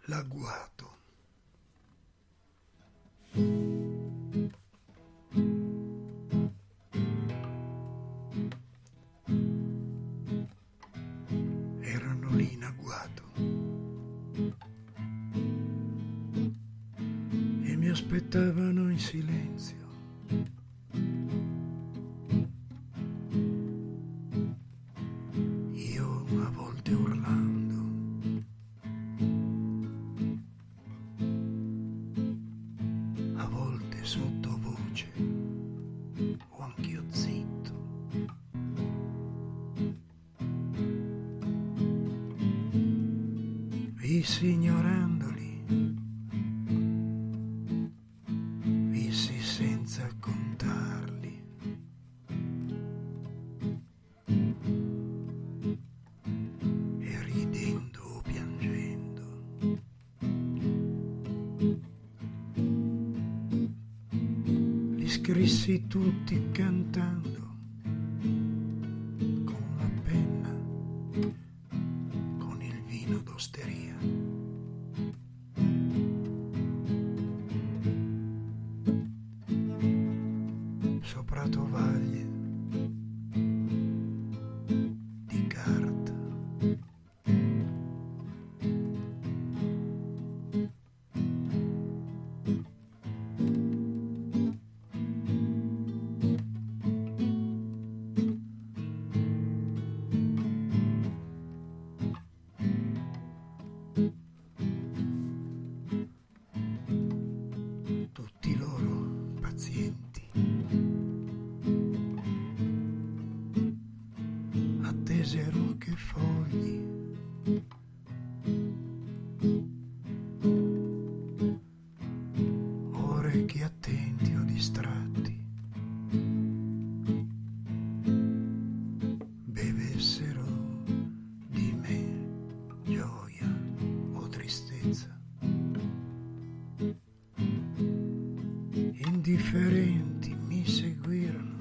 L'agguato. Erano lì in agguato e mi aspettavano in silenzio. Io a volte urlando, a volte sottovoce o anch'io zitto. Vissi ignorandoli, vissi senza contarli. E ridendo o piangendo, li scrissi tutti cantando con la penna, con il vino d'osteria. Sopra tovaglie di carta. Tutti loro pazienti, attesero che fogli orecchi attenti o distratti bevessero di me gioia o tristezza. Indifferenti mi seguirono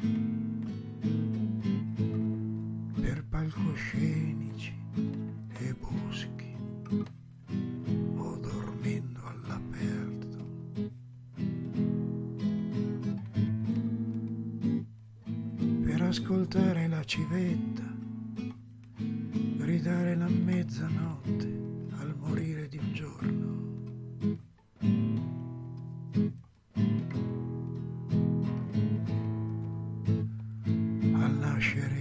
per palcoscenici e boschi o dormendo all'aperto. Per ascoltare la civetta gridare la mezzanotte al morire di un giorno. Al nascere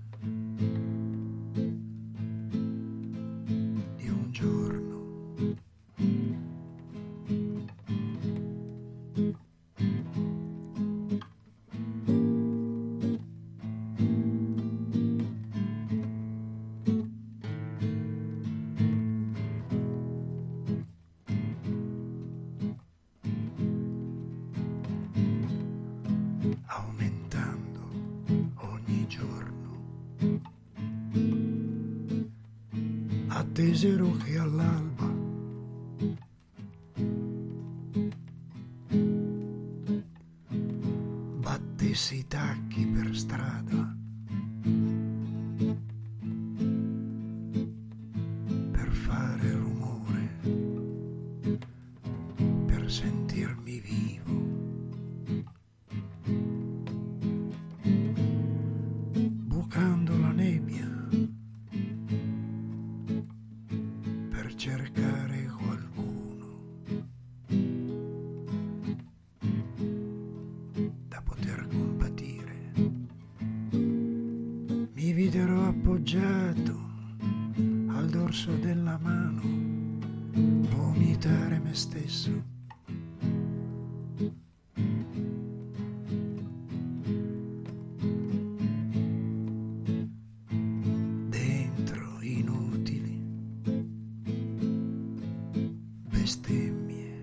di un giorno. Aumentando ogni giorno, attesero che all'alba battessi i tacchi per strada per fare rumore, per sentirmi vivo. Bucando la nebbia per cercare qualcuno da poter compatire. Mi videro appoggiato al dorso della mano vomitare me stesso. Inutili bestemmie.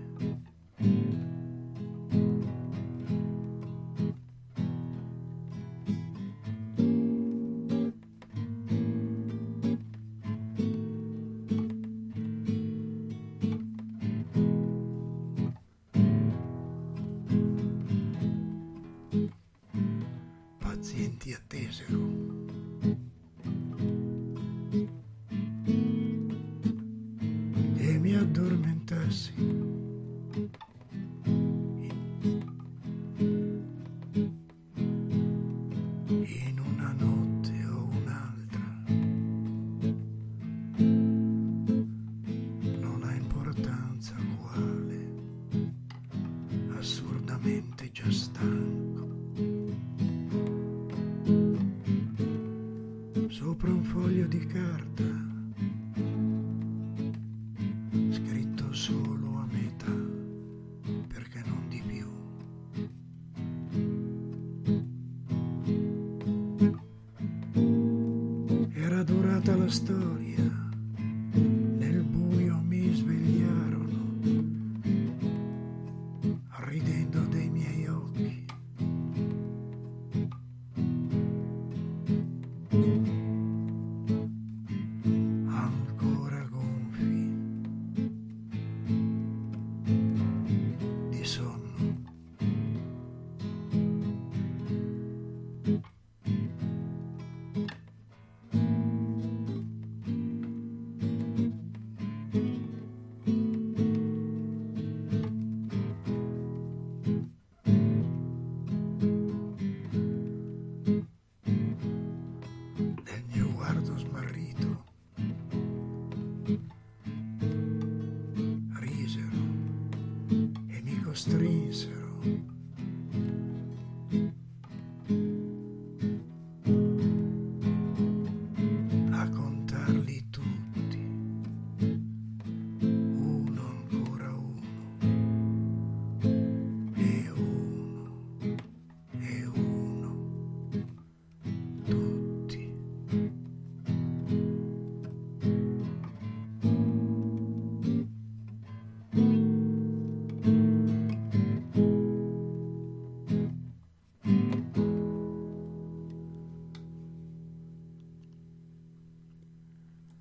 carta, scritto solo a metà, perché non di più. Era durata la storia, nel buio mi svegliarono, ridendo dei miei occhi. Ancora gonfi di sonno. Nel mio guardo smarrito risero e mi costrinsero a contarli